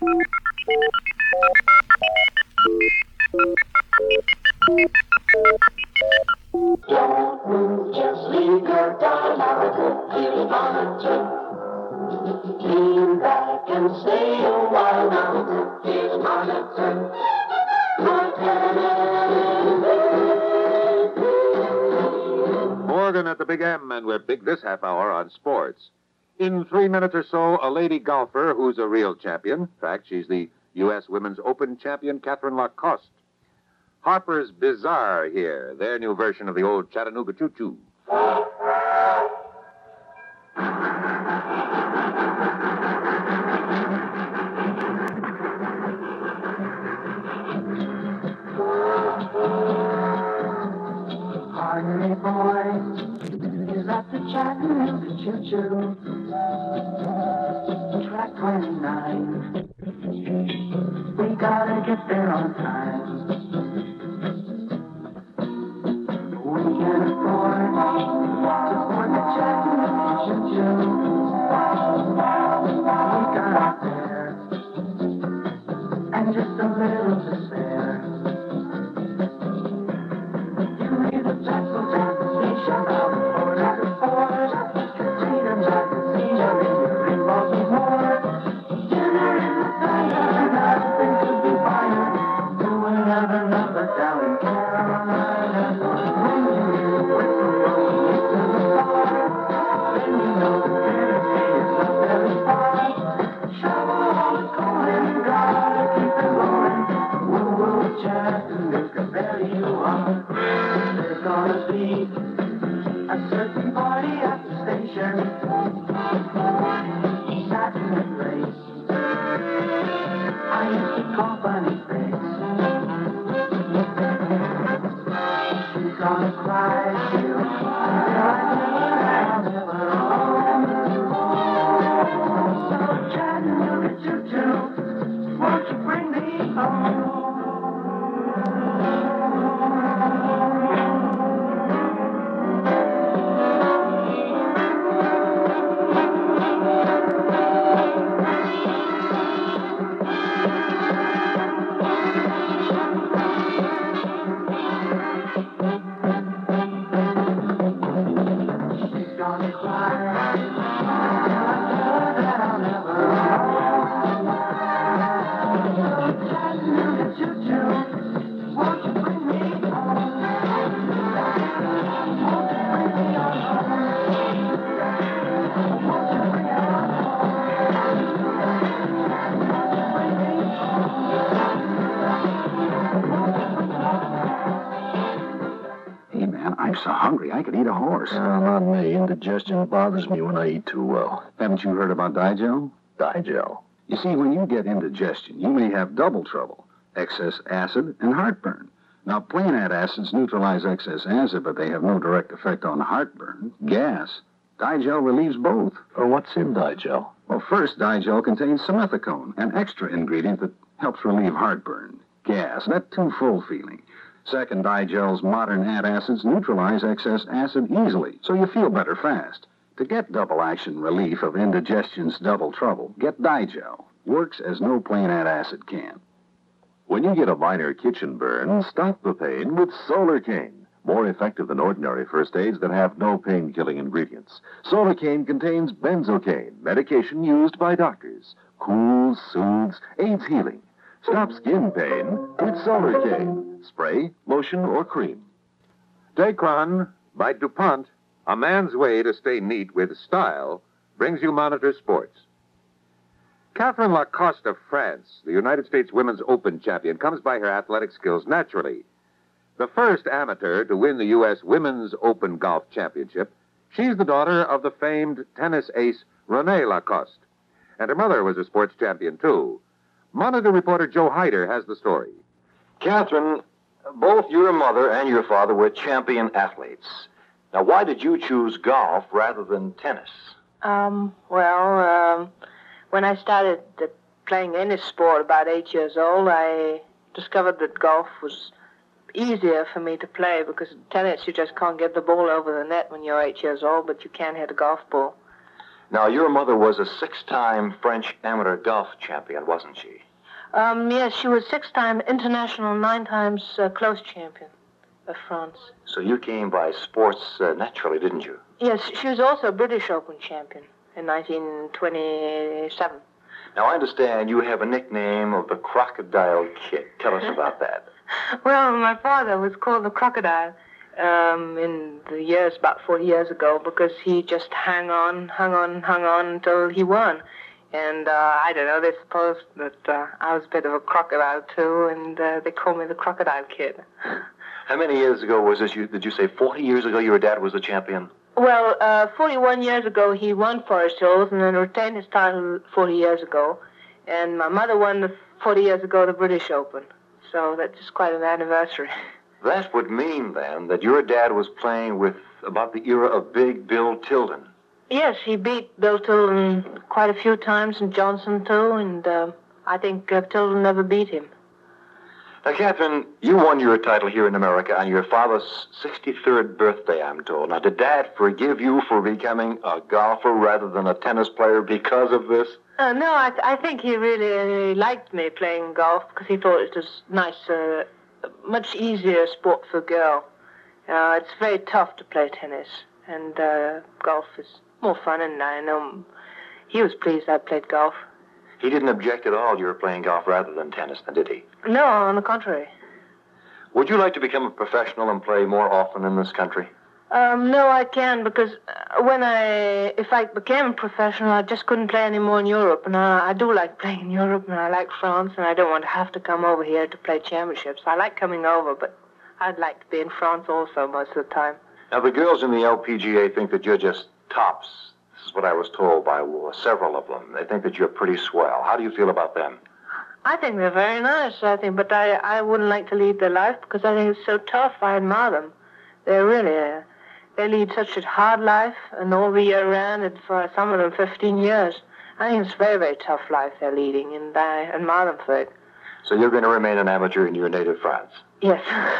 Don't move, just leave your doll have a good feeling monitor. Lean back and stay a while now, good feeling monitor. Morgan at the Big M, and we're big this half hour on sports. In 3 minutes or so, a lady golfer who's a real champion. In fact, she's the U.S. Women's Open champion, Catherine Lacoste. Harper's Bazaar here, their new version of the old Chattanooga Choo-Choo. Harmony boy is at the Chattanooga Choo-Choo. Track 29. We gotta get there on time. We can afford the Chattanooga Choo-Choo. We got out there and just a little to spare. You leave the tassels at the station out before at the Ford. Casinos at the casino in your ring balls more. Dinner in the diner, nothing could be finer. Doing another number down in Carolina. When you hear the whistle blowing into the bar, then you know the dinner is not very far. Shovel all the coal and gotta keep it rolling. Woo-woo, Chattanooga, there you are. There's gonna be a certain party at the station. Saturday race. I used to call Bunny Face. She's gonna cry, she'll I'll never home. So Chattanooga Choo-Choo, won't you bring me home? I'm so hungry, I could eat a horse. Not me. Indigestion bothers me when I eat too well. Haven't you heard about Digel? Digel. You see, when you get indigestion, you may have double trouble. Excess acid and heartburn. Now, plain acids neutralize excess acid, but they have no direct effect on heartburn, gas. Digel relieves both. What's in Digel? Well, first, Digel contains simethicone, an extra ingredient that helps relieve heartburn, gas, that too full feeling. Second, Digel's modern antacids neutralize excess acid easily, so you feel better fast. To get double action relief of indigestion's double trouble, get Digel. Works as no plain antacid can. When you get a minor kitchen burn, stop the pain with Solarcane. More effective than ordinary first aids that have no pain-killing ingredients. Solarcane contains benzocaine, medication used by doctors. Cools, soothes, aids healing. Stop skin pain with Solarcane. Spray, lotion, or cream. Dacron by DuPont, a man's way to stay neat with style, brings you Monitor Sports. Catherine Lacoste of France, the United States Women's Open champion, comes by her athletic skills naturally. The first amateur to win the U.S. Women's Open Golf Championship, she's the daughter of the famed tennis ace Renee Lacoste. And her mother was a sports champion, too. Monitor reporter Joe Hyder has the story. Catherine, both your mother and your father were champion athletes. Now, why did you choose golf rather than tennis? When I started playing any sport about 8 years old, I discovered that golf was easier for me to play because in tennis you just can't get the ball over the net when you're 8 years old, but you can hit a golf ball. Now, your mother was a six-time French amateur golf champion, wasn't she? Yes, she was 6-time international, 9 times close champion of France. So you came by sports naturally, didn't you? Yes, she was also a British Open champion in 1927. Now, I understand you have a nickname of the Crocodile Kid. Tell us about that. Well, my father was called the Crocodile in the years, about 40 years ago, because he just hung on until he won. And I don't know, they supposed that I was a bit of a crocodile, too, and they called me the Crocodile Kid. How many years ago was this? Did you say 40 years ago your dad was a champion? Well, 41 years ago, he won Forest Hills and then retained his title 40 years ago. And my mother won 40 years ago the British Open. So that's just quite an anniversary. That would mean, then, that your dad was playing with about the era of Big Bill Tilden. Yes, he beat Bill Tilden quite a few times, and Johnson, too, and I think Tilden never beat him. Now, Catherine, you won your title here in America on your father's 63rd birthday, I'm told. Now, did Dad forgive you for becoming a golfer rather than a tennis player because of this? No, I think he really liked me playing golf because he thought it was nice, much easier sport for a girl. It's very tough to play tennis, and golf is more fun, and I know he was pleased I played golf. He didn't object at all you were playing golf rather than tennis, then, did he? No, on the contrary. Would you like to become a professional and play more often in this country? No, I can, because if I became a professional, I just couldn't play anymore in Europe. And I do like playing in Europe, and I like France, and I don't want to have to come over here to play championships. I like coming over, but I'd like to be in France also most of the time. Now, the girls in the LPGA think that you're just tops. This is what I was told by several of them. They think that you're pretty swell. How do you feel about them? I think they're very nice, but I wouldn't like to lead their life because I think it's so tough. I admire them. They're really, they lead such a hard life and all the year round, and for some of them 15 years. I think it's a very, very tough life they're leading, and I admire them for it. So you're going to remain an amateur in your native France? Yes.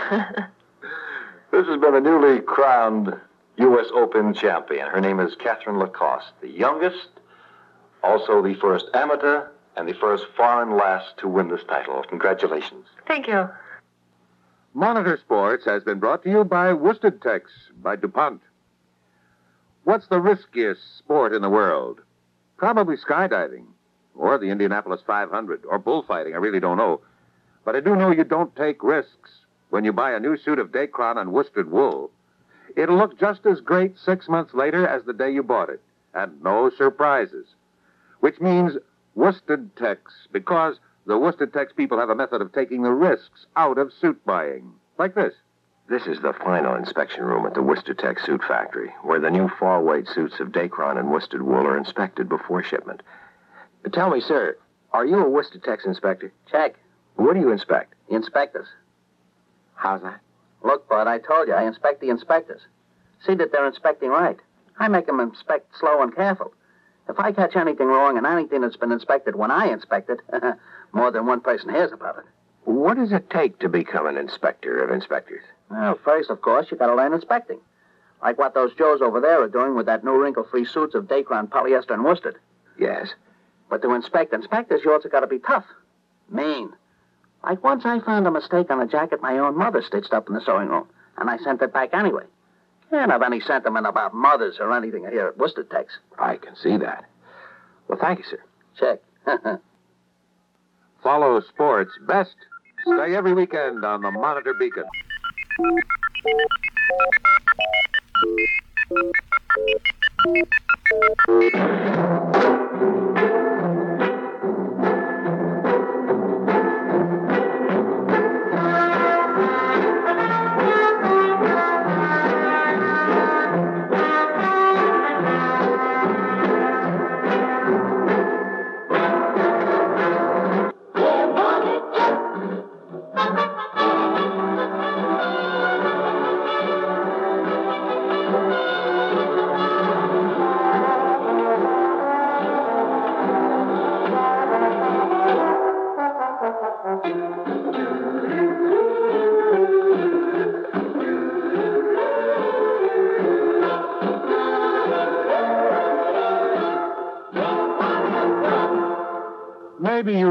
This has been a newly crowned U.S. Open champion. Her name is Catherine Lacoste, the youngest, also the first amateur, and the first foreign lass to win this title. Congratulations. Thank you. Monitor Sports has been brought to you by Worsted Tex by DuPont. What's the riskiest sport in the world? Probably skydiving, or the Indianapolis 500, or bullfighting. I really don't know. But I do know you don't take risks when you buy a new suit of Dacron and worsted wool. It'll look just as great 6 months later as the day you bought it, and no surprises. Which means Worsted Tex, because the Worsted Tex people have a method of taking the risks out of suit buying. Like this. This is the final inspection room at the Worsted Tex suit factory, where the new fall-weight suits of Dacron and worsted wool are inspected before shipment. Tell me, sir, are you a Worsted Tex inspector? Check. What do you inspect? The inspectors. How's that? Look, Bud, I told you, I inspect the inspectors. See that they're inspecting right. I make them inspect slow and careful. If I catch anything wrong in anything that's been inspected when I inspect it, more than one person hears about it. What does it take to become an inspector of inspectors? Well, first, of course, you gotta learn inspecting. Like what those Joes over there are doing with that new wrinkle-free suits of Dacron, polyester, and worsted. Yes. But to inspect inspectors, you also gotta be tough. Mean. Like once I found a mistake on a jacket my own mother stitched up in the sewing room, and I sent it back anyway. Can't have any sentiment about mothers or anything here at Worsted Tex. I can see that. Well, thank you, sir. Check. Follow sports best. Stay every weekend on the Monitor Beacon.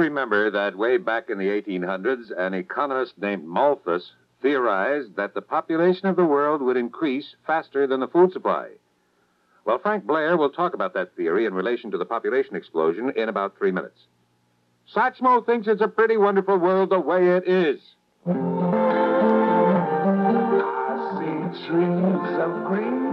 remember that way back in the 1800s, an economist named Malthus theorized that the population of the world would increase faster than the food supply. Well, Frank Blair will talk about that theory in relation to the population explosion in about 3 minutes. Satchmo thinks it's a pretty wonderful world the way it is. I see trees of green,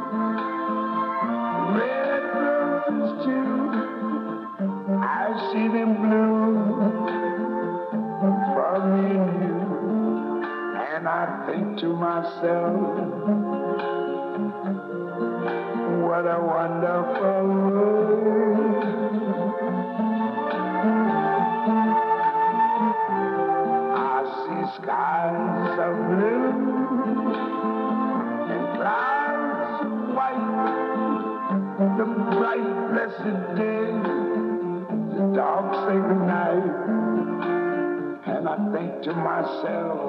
red roses too. I see them bloom for me and you. And I think to myself, what a wonderful world. I see skies of blue and clouds of white, the bright blessed day, the dark sacred night. And I think to myself,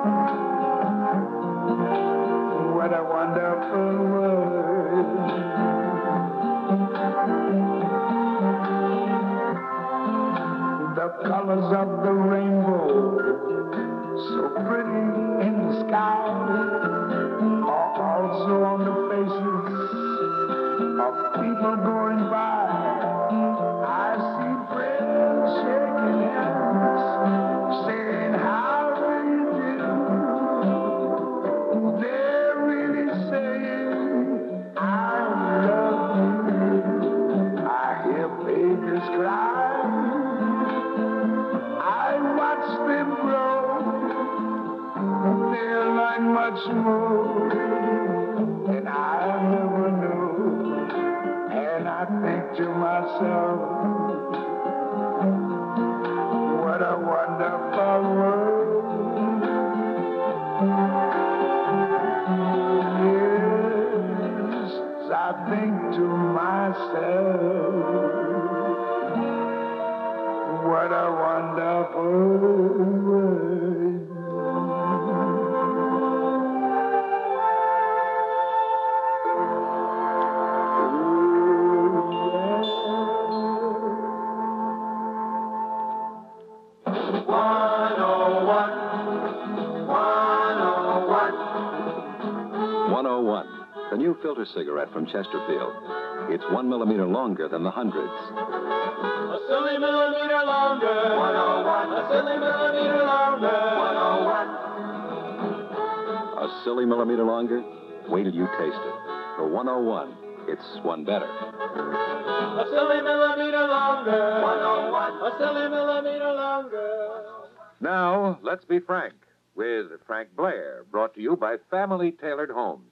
what a wonderful world. The colors of the rainbow, so pretty in the sky, are also on the faces of people going by. I see friends shaking hands, saying, how do you do? They're really saying, I love you. I hear babies cry. I watch them grow. They'll learn much more than I ever knew. And I think to myself, what a wonderful world. Yes, I think to myself, what a wonderful world. The new filter cigarette from Chesterfield. It's 1 millimeter longer than the hundreds. A silly millimeter longer. 101. A silly millimeter longer. 101. A silly millimeter longer? Wait till you taste it. For 101, it's one better. A silly millimeter longer. 101. A silly millimeter longer. Now, let's be frank with Frank Blair, brought to you by Family Tailored Homes.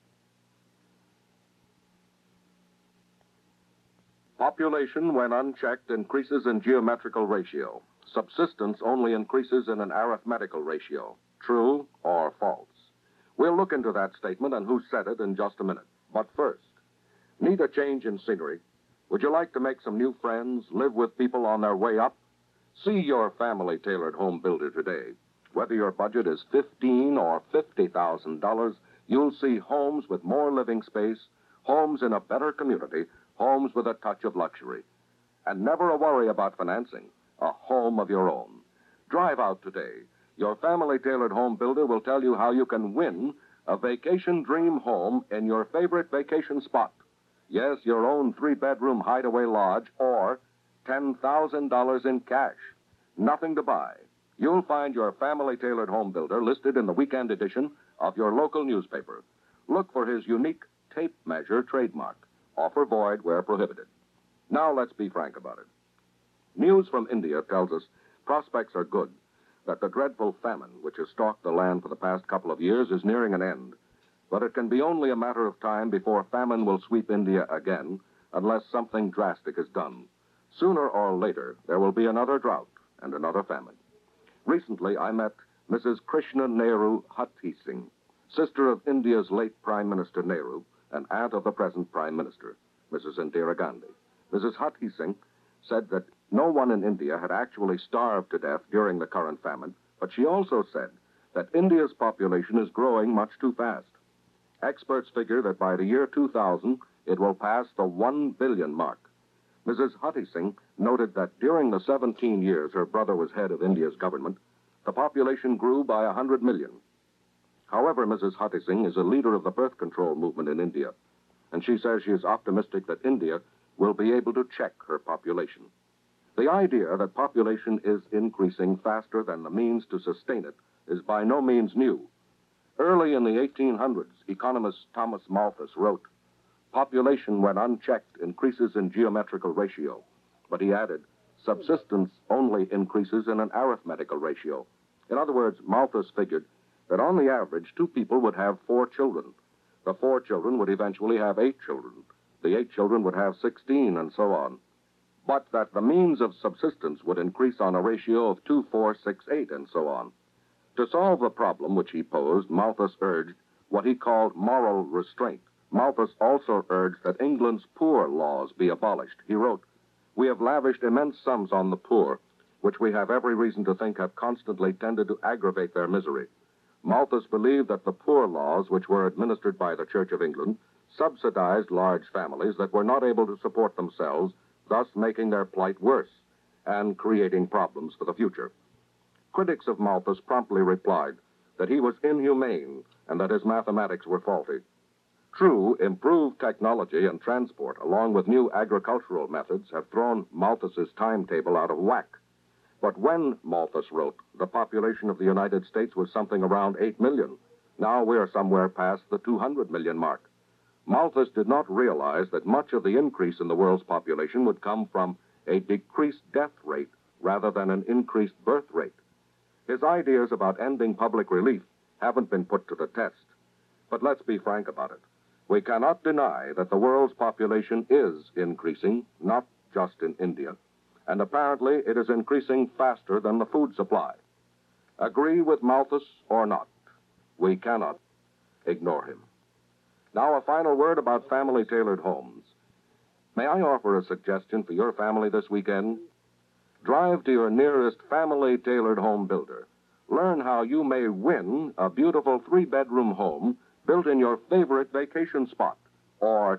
Population, when unchecked, increases in geometrical ratio. Subsistence only increases in an arithmetical ratio. True or false? We'll look into that statement and who said it in just a minute. But first, need a change in scenery? Would you like to make some new friends, live with people on their way up? See your family-tailored home builder today. Whether your budget is $15,000 or $50,000, you'll see homes with more living space, homes in a better community, homes with a touch of luxury. And never a worry about financing. A home of your own. Drive out today. Your family-tailored home builder will tell you how you can win a vacation dream home in your favorite vacation spot. Yes, your own 3-bedroom hideaway lodge or $10,000 in cash. Nothing to buy. You'll find your family-tailored home builder listed in the weekend edition of your local newspaper. Look for his unique tape measure trademark. Offer void where prohibited. Now let's be frank about it. News from India tells us prospects are good, that the dreadful famine which has stalked the land for the past couple of years is nearing an end. But it can be only a matter of time before famine will sweep India again, unless something drastic is done. Sooner or later, there will be another drought and another famine. Recently, I met Mrs. Krishna Nehru Hathi-Singh, sister of India's late Prime Minister Nehru, and aunt of the present Prime Minister, Mrs. Indira Gandhi. Mrs. Hathi-Singh said that no one in India had actually starved to death during the current famine, but she also said that India's population is growing much too fast. Experts figure that by the year 2000, it will pass the 1 billion mark. Mrs. Huttising noted that during the 17 years her brother was head of India's government, the population grew by 100 million. However, Mrs. Huttising is a leader of the birth control movement in India, and she says she is optimistic that India will be able to check her population. The idea that population is increasing faster than the means to sustain it is by no means new. Early in the 1800s, economist Thomas Malthus wrote, "Population, when unchecked, increases in geometrical ratio." But he added, "Subsistence only increases in an arithmetical ratio." In other words, Malthus figured that on the average, 2 people would have 4 children. The 4 children would eventually have 8 children. The 8 children would have 16, and so on. But that the means of subsistence would increase on a ratio of 2, 4, 6, 8, and so on. To solve the problem which he posed, Malthus urged what he called moral restraint. Malthus also urged that England's poor laws be abolished. He wrote, "We have lavished immense sums on the poor, which we have every reason to think have constantly tended to aggravate their misery." Malthus believed that the poor laws, which were administered by the Church of England, subsidized large families that were not able to support themselves, thus making their plight worse and creating problems for the future. Critics of Malthus promptly replied that he was inhumane and that his mathematics were faulty. True, improved technology and transport, along with new agricultural methods, have thrown Malthus's timetable out of whack. But when Malthus wrote, the population of the United States was something around 8 million. Now we're somewhere past the 200 million mark. Malthus did not realize that much of the increase in the world's population would come from a decreased death rate rather than an increased birth rate. His ideas about ending public relief haven't been put to the test. But let's be frank about it. We cannot deny that the world's population is increasing, not just in India, and apparently it is increasing faster than the food supply. Agree with Malthus or not, we cannot ignore him. Now, a final word about family-tailored homes. May I offer a suggestion for your family this weekend? Drive to your nearest family-tailored home builder. Learn how you may win a beautiful 3-bedroom home built in your favorite vacation spot, or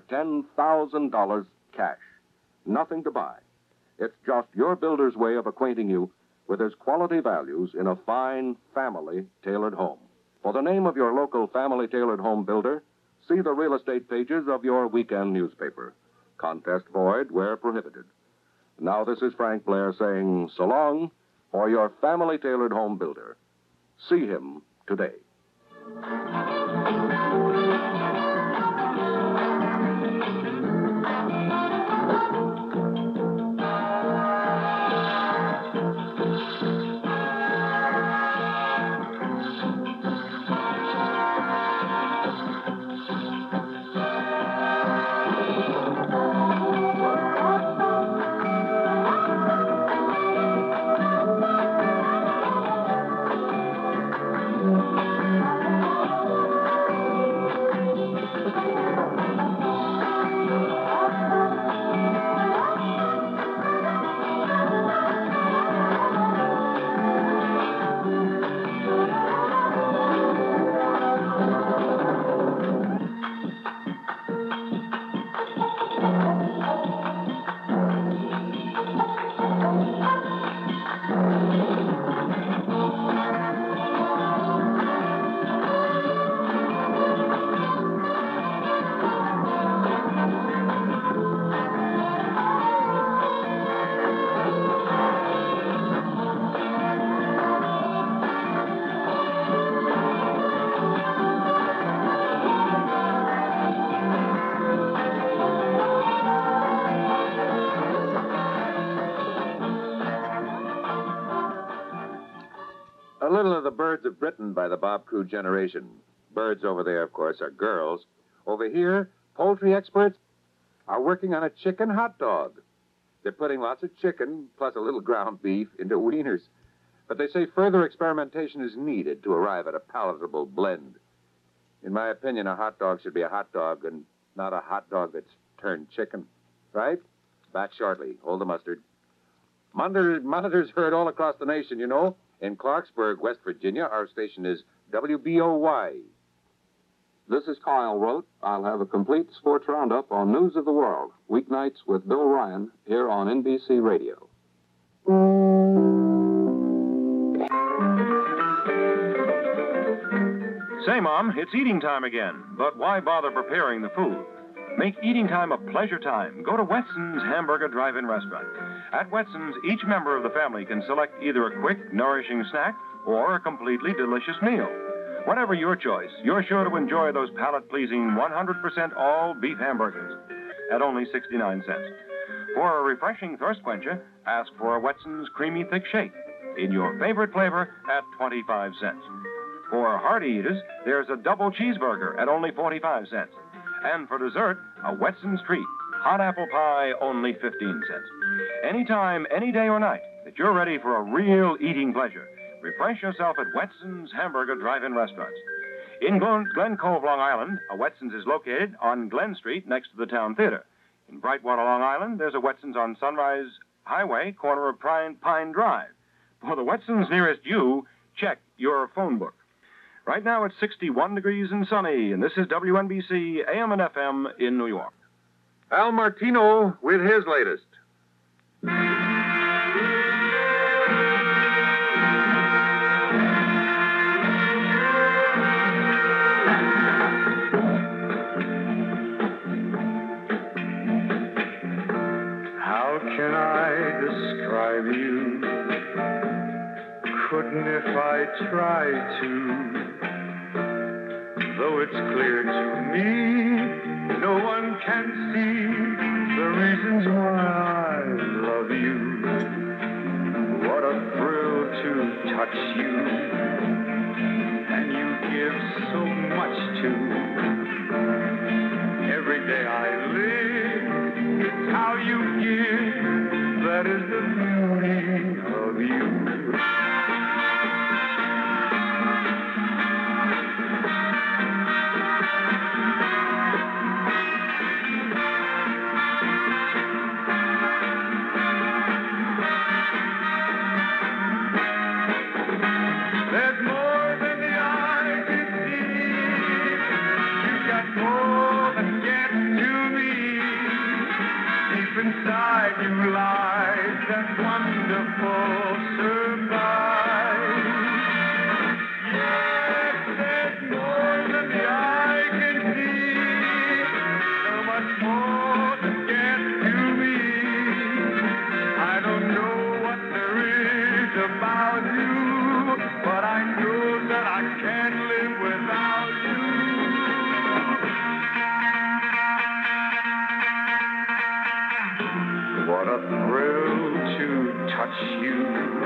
$10,000 cash. Nothing to buy. It's just your builder's way of acquainting you with his quality values in a fine family-tailored home. For the name of your local family-tailored home builder, see the real estate pages of your weekend newspaper. Contest void where prohibited. Now this is Frank Blair saying so long for your family-tailored home builder. See him today. A little of the birds of Britain by the Bob Crew generation. Birds over there, of course, are girls. Over here, poultry experts are working on a chicken hot dog. They're putting lots of chicken, plus a little ground beef, into wieners. But they say further experimentation is needed to arrive at a palatable blend. In my opinion, a hot dog should be a hot dog and not a hot dog that's turned chicken. Right? Back shortly. Hold the mustard. Monitors heard all across the nation, you know. In Clarksburg, West Virginia, our station is WBOY. This is Kyle Rote. I'll have a complete sports roundup on News of the World, weeknights with Bill Ryan, here on NBC Radio. Say, Mom, it's eating time again. But why bother preparing the food? Make eating time a pleasure time. Go to Wetson's Hamburger Drive-In Restaurant. At Wetson's, each member of the family can select either a quick, nourishing snack or a completely delicious meal. Whatever your choice, you're sure to enjoy those palate-pleasing 100% all-beef hamburgers at only 69 cents. For a refreshing thirst quencher, ask for a Wetson's Creamy Thick Shake in your favorite flavor at 25 cents. For hearty eaters, there's a double cheeseburger at only 45 cents. And for dessert, a Wetson's treat, hot apple pie, only 15 cents. Anytime, any day or night that you're ready for a real eating pleasure, refresh yourself at Wetson's Hamburger Drive-In Restaurants. In Glen Cove, Long Island, a Wetson's is located on Glen Street next to the Town Theater. In Brightwater, Long Island, there's a Wetson's on Sunrise Highway, corner of Pine Drive. For the Wetson's nearest you, check your phone book. Right now it's 61 degrees and sunny, and this is WNBC AM and FM in New York. Al Martino with his latest. How can I describe you? Couldn't if I tried to. Though it's clear to me, no one can see the reasons why I love you. What a thrill to touch you, and you give so much to. Every day I live, it's how you give, that is the beauty of you. Inside you lies that wonderful surprise. Yes, there's more than the eye can see, so much more to get to me. I don't know what there is about you, but I know that I can't live without you. What a thrill to touch you,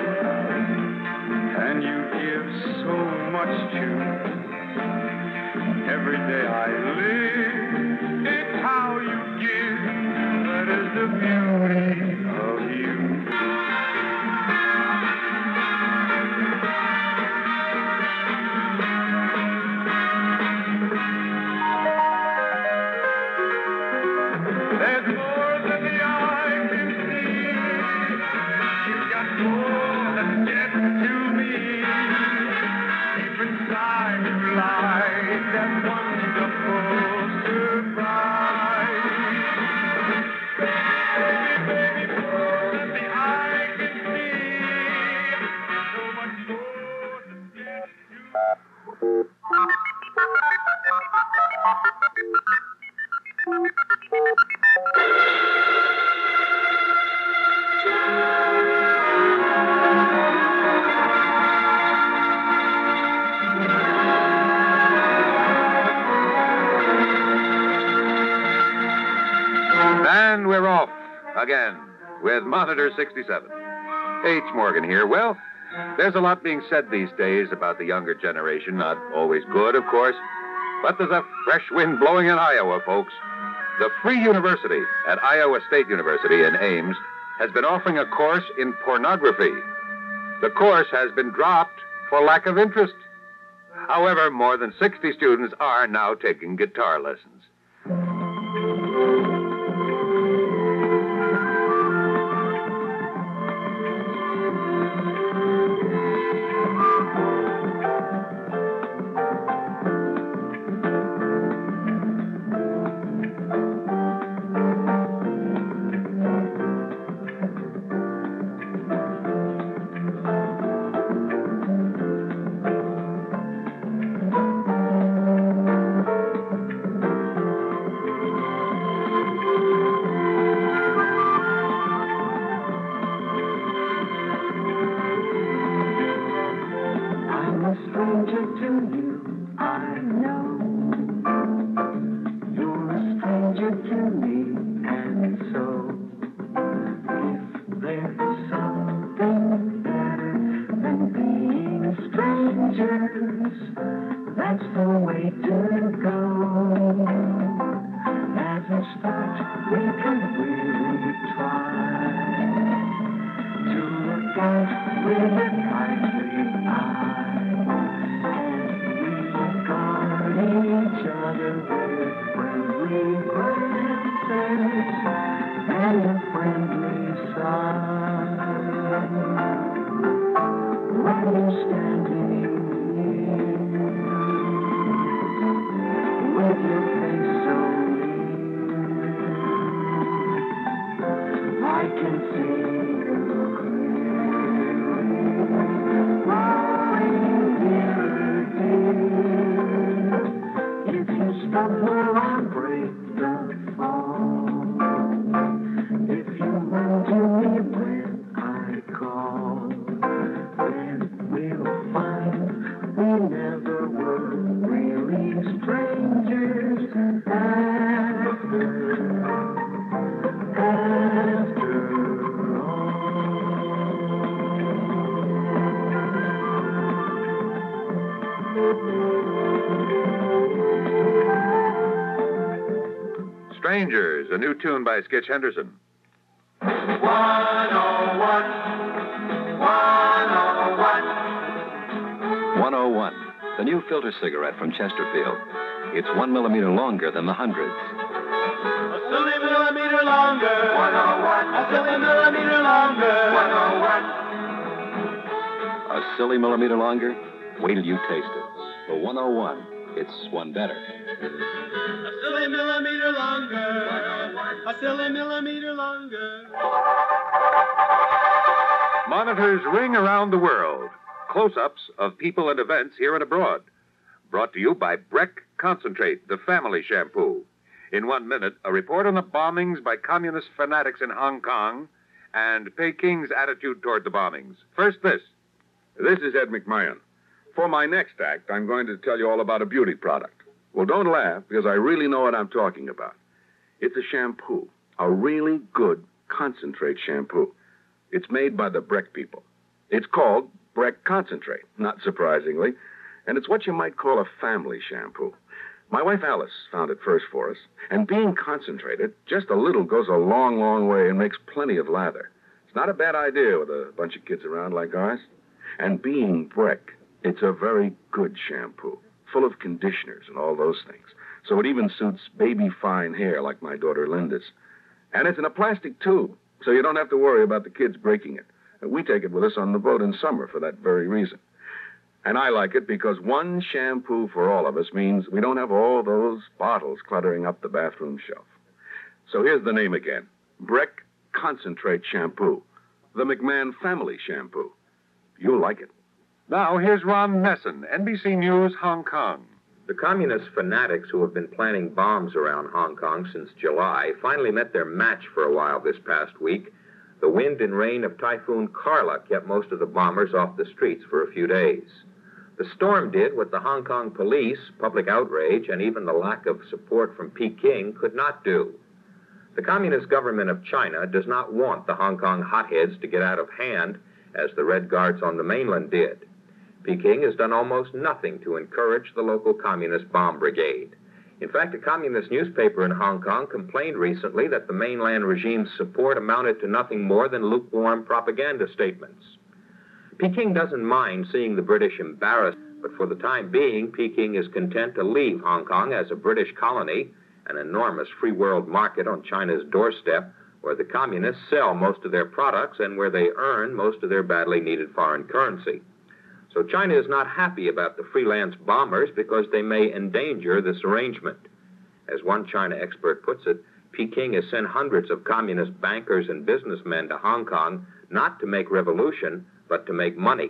and you give so much to. Every day I live, it's how you give, that is the beauty of you. There's more than the eye can see. You've got more than gets to me. Deep inside you lies that wonderful surprise. Baby, more than the eye can see. So much more than gets to. And we're off again with Monitor 67. H. Morgan here. Well, there's a lot being said these days about the younger generation. Not always good, of course, but there's a fresh wind blowing in Iowa, folks. The Free University at Iowa State University in Ames has been offering a course in pornography. The course has been dropped for lack of interest. However, more than 60 students are now taking guitar lessons. stranger to you, I know. You're a stranger to me, and so if there's something better than being strangers, that's the way to go. As a start, we could really try to look out with a kindly eye, and we regard each other with friendly glances and a friendly sigh. When you're standing here with your face so near, I can see you clearly, growing dearer, dear. If you stumble or break, don't fall. If you run to me when I call, then we'll find we never were really strangers after all. Strangers, a new tune by Skitch Henderson. 101, 101. 101, the new filter cigarette from Chesterfield. It's 1 millimeter longer than the hundreds. A silly millimeter longer. 101. A silly millimeter longer. 101. A silly millimeter longer? Wait till you taste it. The 101, it's one better. A silly millimeter longer. 101. A silly millimeter longer. Monitors ring around the world. Close-ups of people and events here and abroad. Brought to you by Breck Concentrate, the family shampoo. In 1 minute, a report on the bombings by communist fanatics in Hong Kong and Peking's attitude toward the bombings. First, this. This is Ed McMahon. For my next act, I'm going to tell you all about a beauty product. Well, don't laugh, because I really know what I'm talking about. It's a shampoo, a really good concentrate shampoo. It's made by the Breck people. It's called Breck Concentrate, not surprisingly, and it's what you might call a family shampoo. My wife Alice found it first for us, and being concentrated, just a little goes a long, long way and makes plenty of lather. It's not a bad idea with a bunch of kids around like ours. And being Breck, it's a very good shampoo, full of conditioners and all those things. So it even suits baby fine hair like my daughter Linda's. And it's in a plastic tube, so you don't have to worry about the kids breaking it. We take it with us on the boat in summer for that very reason. And I like it because one shampoo for all of us means we don't have all those bottles cluttering up the bathroom shelf. So here's the name again. Breck Concentrate Shampoo. The McMahon Family Shampoo. You'll like it. Now, here's Ron Nesson, NBC News, Hong Kong. The communist fanatics who have been planting bombs around Hong Kong since July finally met their match for a while this past week. The wind and rain of Typhoon Carla kept most of the bombers off the streets for a few days. The storm did what the Hong Kong police, public outrage, and even the lack of support from Peking could not do. The Communist government of China does not want the Hong Kong hotheads to get out of hand, as the Red Guards on the mainland did. Peking has done almost nothing to encourage the local communist bomb brigade. In fact, a communist newspaper in Hong Kong complained recently that the mainland regime's support amounted to nothing more than lukewarm propaganda statements. Peking doesn't mind seeing the British embarrassed, but for the time being, Peking is content to leave Hong Kong as a British colony, an enormous free world market on China's doorstep, where the communists sell most of their products and where they earn most of their badly needed foreign currency. So China is not happy about the freelance bombers because they may endanger this arrangement. As one China expert puts it, Peking has sent hundreds of communist bankers and businessmen to Hong Kong not to make revolution, but to make money.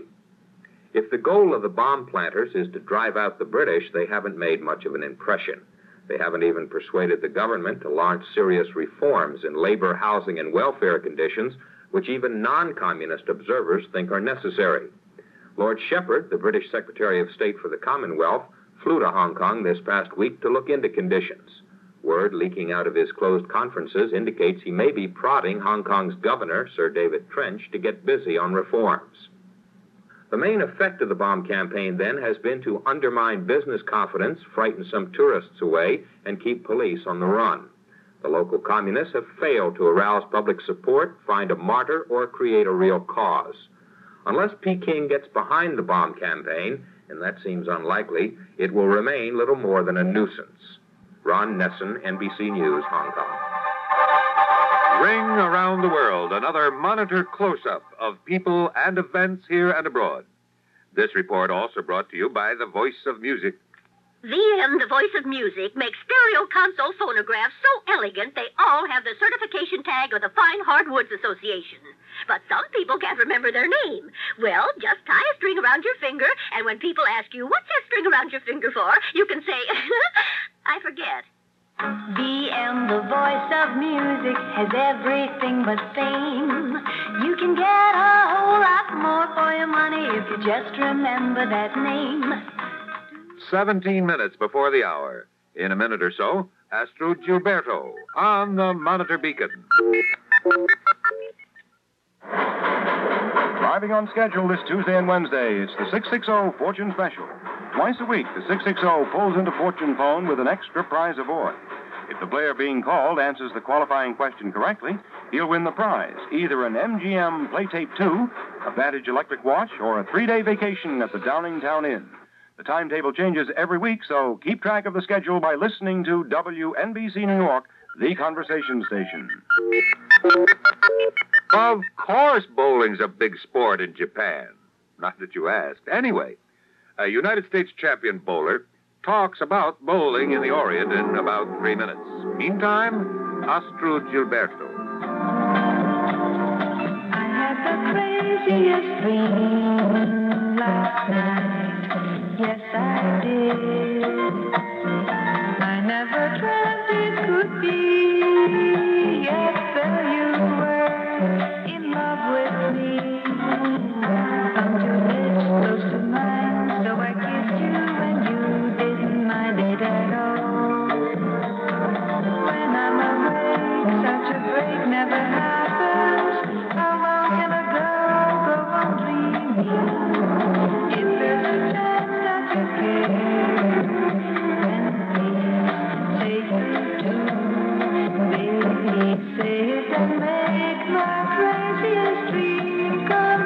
If the goal of the bomb planters is to drive out the British, they haven't made much of an impression. They haven't even persuaded the government to launch serious reforms in labor, housing, and welfare conditions, which even non-communist observers think are necessary. Lord Shepherd, the British Secretary of State for the Commonwealth, flew to Hong Kong this past week to look into conditions. Word leaking out of his closed conferences indicates he may be prodding Hong Kong's governor, Sir David Trench, to get busy on reforms. The main effect of the bomb campaign, then, has been to undermine business confidence, frighten some tourists away, and keep police on the run. The local communists have failed to arouse public support, find a martyr, or create a real cause. Unless Peking gets behind the bomb campaign, and that seems unlikely, it will remain little more than a nuisance. Ron Nesson, NBC News, Hong Kong. Ring around the world, another Monitor close-up of people and events here and abroad. This report also brought to you by the Voice of Music. VM, the Voice of Music, makes stereo console phonographs so elegant they all have the certification tag of the Fine Hardwoods Association. But some people can't remember their name. Well, just tie a string around your finger, and when people ask you, what's that string around your finger for, you can say, I forget. VM, the Voice of Music, has everything but fame. You can get a whole lot more for your money if you just remember that name. 17 minutes before the hour. In a minute or so, Astro Gilberto on the Monitor Beacon. Driving on schedule this Tuesday and Wednesday, it's the 660 Fortune Special. Twice a week, the 660 pulls into Fortune phone with an extra prize aboard. If the player being called answers the qualifying question correctly, he'll win the prize, either an MGM Playtape 2, a Vantage electric watch, or a 3-day vacation at the Downingtown Inn. The timetable changes every week, so keep track of the schedule by listening to WNBC New York, the conversation station. Of course bowling's a big sport in Japan. Not that you asked. Anyway, a United States champion bowler talks about bowling in the Orient in about 3 minutes. Meantime, Astro Gilberto. I had the craziest dream last night. Yes, I did. I never dreamt it could be. Yes, there you were, in love with me. Found your lips close to mine, so I kissed you and you didn't mind it at all. When I'm away, such a break never happens. How long can a girl go on dreaming? If there's a chance that you care, then please say you do. Baby, say it and make my craziest dream come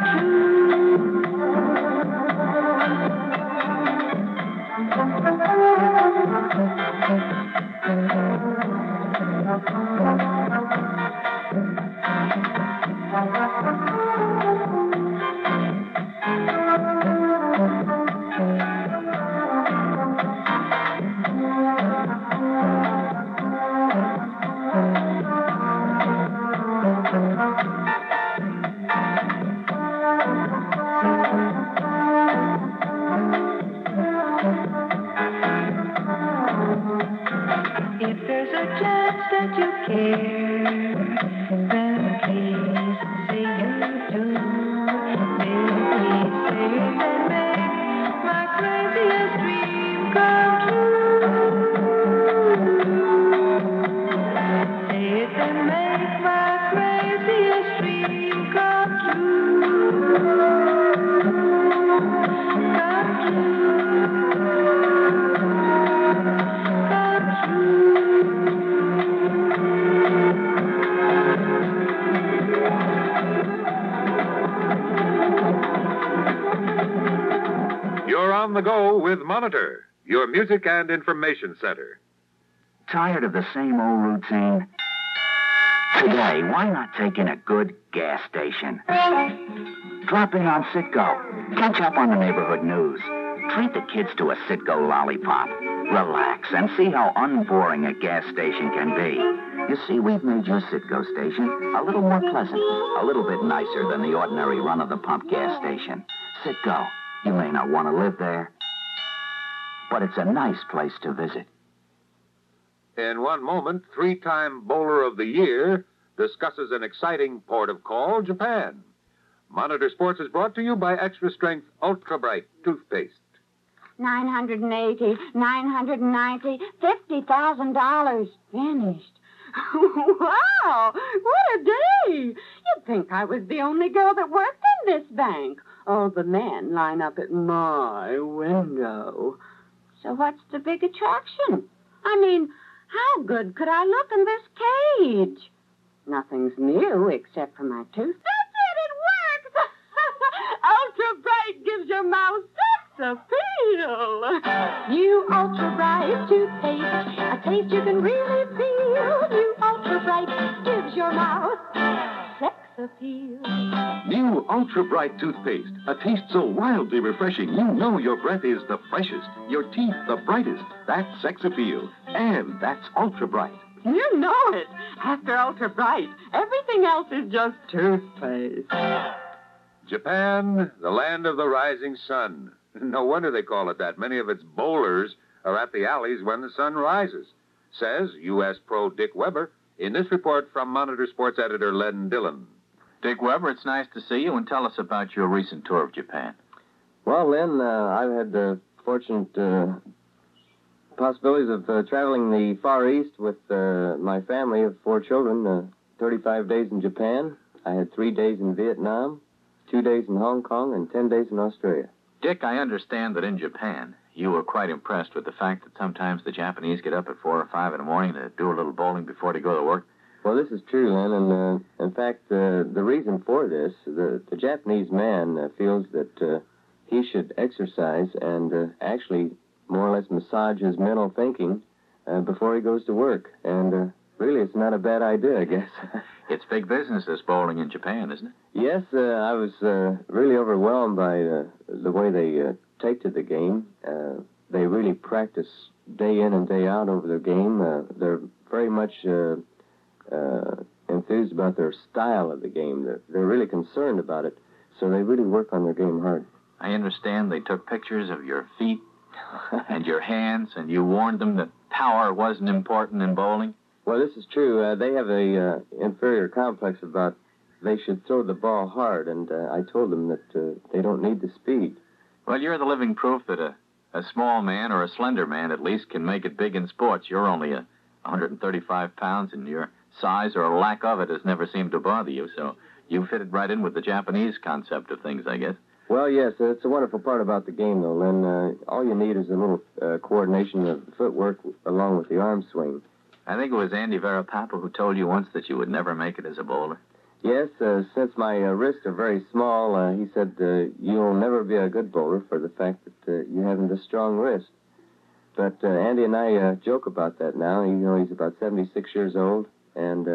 If there's a chance that you care, then please say you do. Baby, say it and make my craziest dream come true. Say it and make my craziest dream come true. Come true. You're on the go with Monitor, your music and information center. Tired of the same old routine? Today, why not take in a good gas station? Drop in on Citgo. Catch up on the neighborhood news. Treat the kids to a Citgo lollipop. Relax and see how unboring a gas station can be. You see, we've made your Citgo station a little more pleasant, a little bit nicer than the ordinary run-of-the-pump gas station. Citgo. You may not want to live there, but it's a nice place to visit. In one moment, 3-time Bowler of the Year discusses an exciting port of call, Japan. Monitor Sports is brought to you by Extra Strength Ultra Bright toothpaste. 980, 990, $50,000 finished. Wow, what a day! You'd think I was the only girl that worked in this bank. All the men line up at my window. So what's the big attraction? I mean, how good could I look in this cage? Nothing's new except for my tooth. That's it, it works! Ultra Bright gives your mouth sex appeal. New Ultra Bright toothpaste, a taste you can really feel. New Ultra Bright gives your mouth sex appeal. New Ultra Bright toothpaste. A taste so wildly refreshing, you know your breath is the freshest, your teeth the brightest. That's sex appeal. And that's Ultra Bright. You know it. After Ultra Bright, everything else is just toothpaste. Japan, the land of the rising sun. No wonder they call it that. Many of its bowlers are at the alleys when the sun rises, says U.S. pro Dick Weber in this report from Monitor Sports editor Len Dillon. Dick Weber, it's nice to see you, and tell us about your recent tour of Japan. Well, Len, I've had the fortunate possibilities of traveling the Far East with my family of 4 children. 35 days in Japan. I had 3 days in Vietnam, 2 days in Hong Kong, and 10 days in Australia. Dick, I understand that in Japan, you were quite impressed with the fact that sometimes the Japanese get up at 4 or 5 in the morning to do a little bowling before they go to work. Well, this is true, Len, and in fact, the reason for this, the Japanese man feels that he should exercise and actually more or less massage his mental thinking before he goes to work. And really, it's not a bad idea, I guess. It's big business, this bowling in Japan, isn't it? Yes, I was really overwhelmed by the way they take to the game. They really practice day in and day out over their game. They're very much enthused about their style of the game. They're really concerned about it, so they really work on their game hard. I understand they took pictures of your feet and your hands, and you warned them that power wasn't important in bowling. Well, this is true. They have a inferior complex about they should throw the ball hard, and I told them that they don't need the speed. Well, you're the living proof that a small man, or a slender man at least, can make it big in sports. You're only 135 pounds, and your size or a lack of it has never seemed to bother you, so you fitted right in with the Japanese concept of things, I guess. Well, yes, it's a wonderful part about the game, though, Len. All you need is a little coordination of the footwork along with the arm swing. I think it was Andy Varapapa who told you once that you would never make it as a bowler. Yes, since my wrists are very small, he said you'll never be a good bowler for the fact that you haven't a strong wrist. But Andy and I joke about that now. He's about 76 years old, and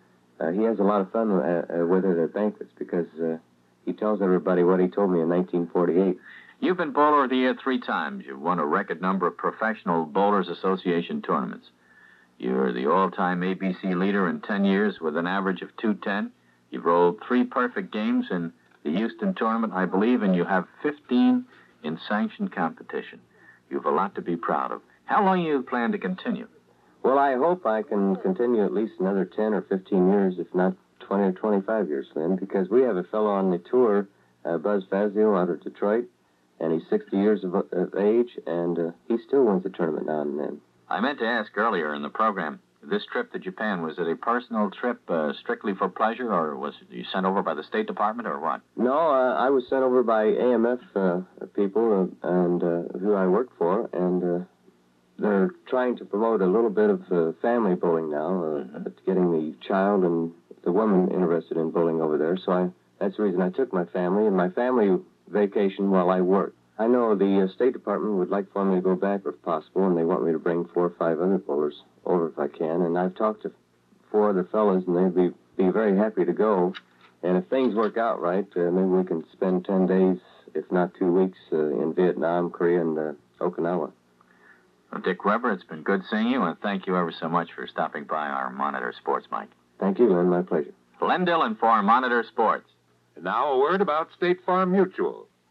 he has a lot of fun with it at banquets because he tells everybody what he told me in 1948. You've been Bowler of the Year 3 times. You've won a record number of Professional Bowlers Association tournaments. You're the all-time ABC leader in 10 years with an average of 210. You've rolled 3 perfect games in the Houston tournament, I believe, and you have 15 in sanctioned competition. You've a lot to be proud of. How long do you plan to continue? Well, I hope I can continue at least another 10 or 15 years, if not 20 or 25 years, Lynn, because we have a fellow on the tour, Buzz Fazio, out of Detroit, and he's 60 years of age, and he still wins the tournament now and then. I meant to ask earlier in the program, this trip to Japan, was it a personal trip strictly for pleasure, or was you sent over by the State Department, or what? No, I was sent over by AMF people and who I work for, and they're trying to promote a little bit of family bowling now, getting the child and the woman interested in bowling over there. So that's the reason I took my family, and my family vacation while I work. I know the State Department would like for me to go back if possible, and they want me to bring 4 or 5 other bowlers over if I can. And I've talked to 4 other fellas, and they'd be very happy to go. And if things work out right, maybe we can spend 10 days, if not 2 weeks, in Vietnam, Korea, and Okinawa. Well, Dick Weber, it's been good seeing you, and thank you ever so much for stopping by our Monitor Sports mic. Thank you, Len. My pleasure. Len Dillon for Monitor Sports. And now a word about State Farm Mutual.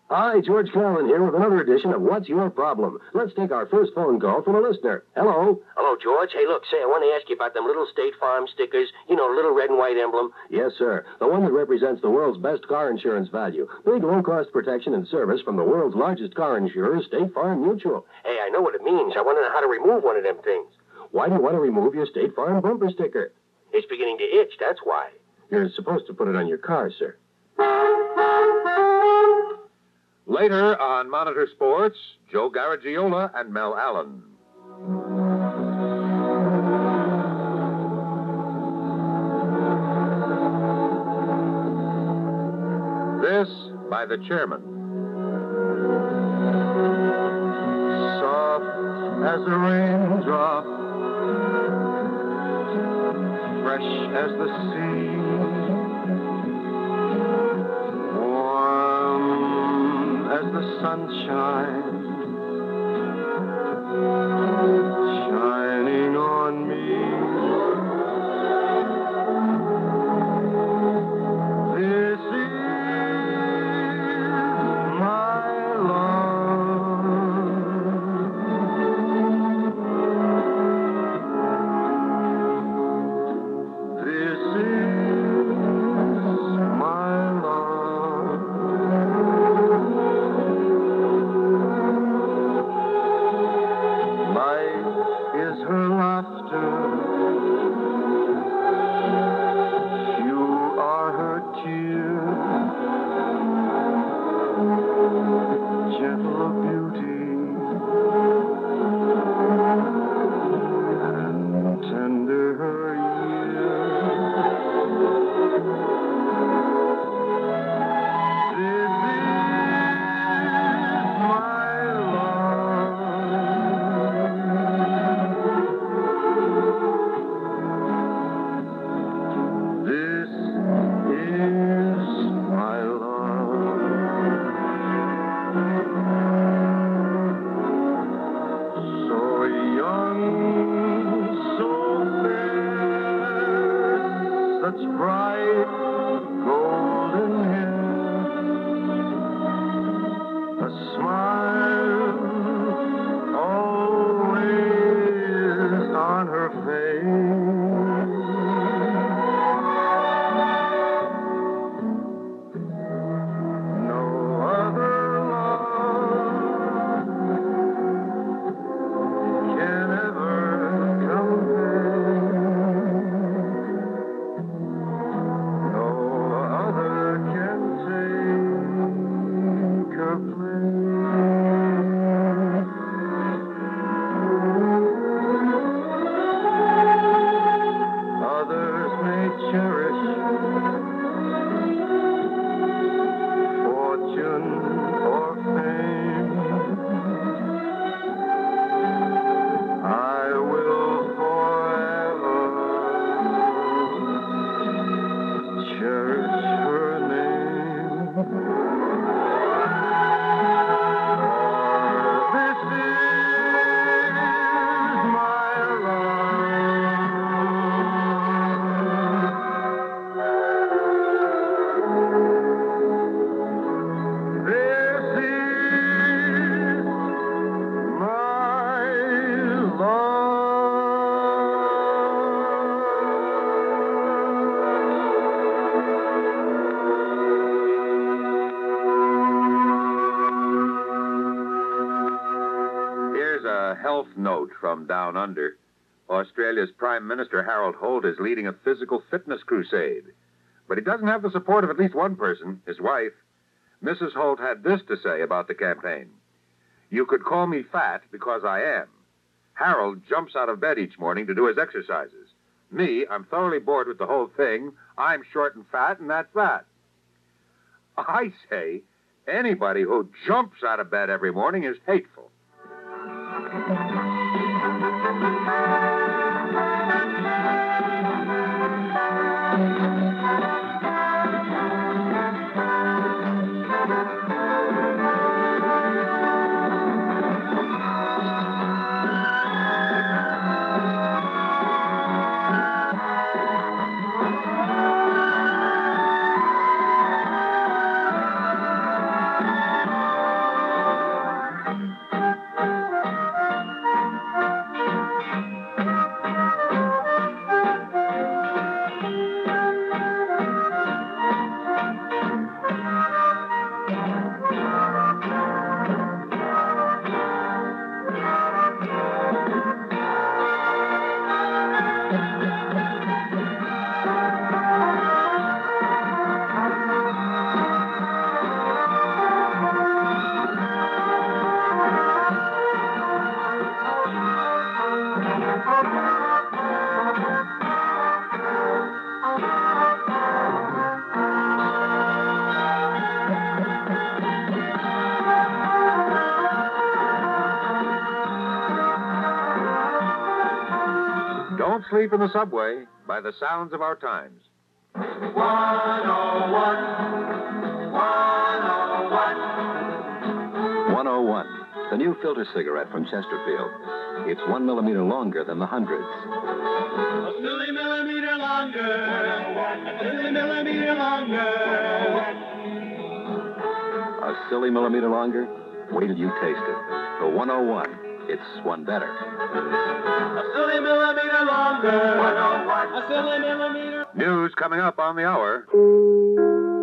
Hi, George Calvin here with another edition of What's Your Problem? Let's take our first phone call from a listener. Hello. Hello, George. Hey, look, say, I want to ask you about them little State Farm stickers. You know, little red and white emblem. Yes, sir. The one that represents the world's best car insurance value. Big low-cost protection and service from the world's largest car insurer, State Farm Mutual. Hey, I know what it means. I want to know how to remove one of them things. Why do you want to remove your State Farm bumper sticker? It's beginning to itch, that's why. You're supposed to put it on your car, sir. Later on Monitor Sports, Joe Garagiola and Mel Allen. This by the chairman. Soft as a raindrop, fresh as the sea, warm as the sunshine, shining on me. This is my love. This is my love. Life is her laughter. You are her tears. Gentle beauty and tender her years. This is my love. This is my love. So young, so fair, such bright golden hair, a smile always on her face. No other love can ever compare. No other can take her place. Others may cherish fortune or fame. I will forever cherish her name. This is my love. This is my Here's a health note from down under. Australia's Prime Minister Harold Holt is leading a physical fitness crusade. But he doesn't have the support of at least one person, his wife. Mrs. Holt had this to say about the campaign. You could call me fat because I am. Harold jumps out of bed each morning to do his exercises. Me, I'm thoroughly bored with the whole thing. I'm short and fat, and that's that. I say, anybody who jumps out of bed every morning is hateful. Don't sleep in the subway by the sounds of our times. 101. 101. 101, the new filter cigarette from Chesterfield. It's 1 millimeter longer than the hundreds. A silly millimeter longer. 101. A silly millimeter longer. 101. A silly millimeter longer? Wait till you taste it. The 101, it's one better. A silly millimeter longer. 101. A silly millimeter. News coming up on the hour.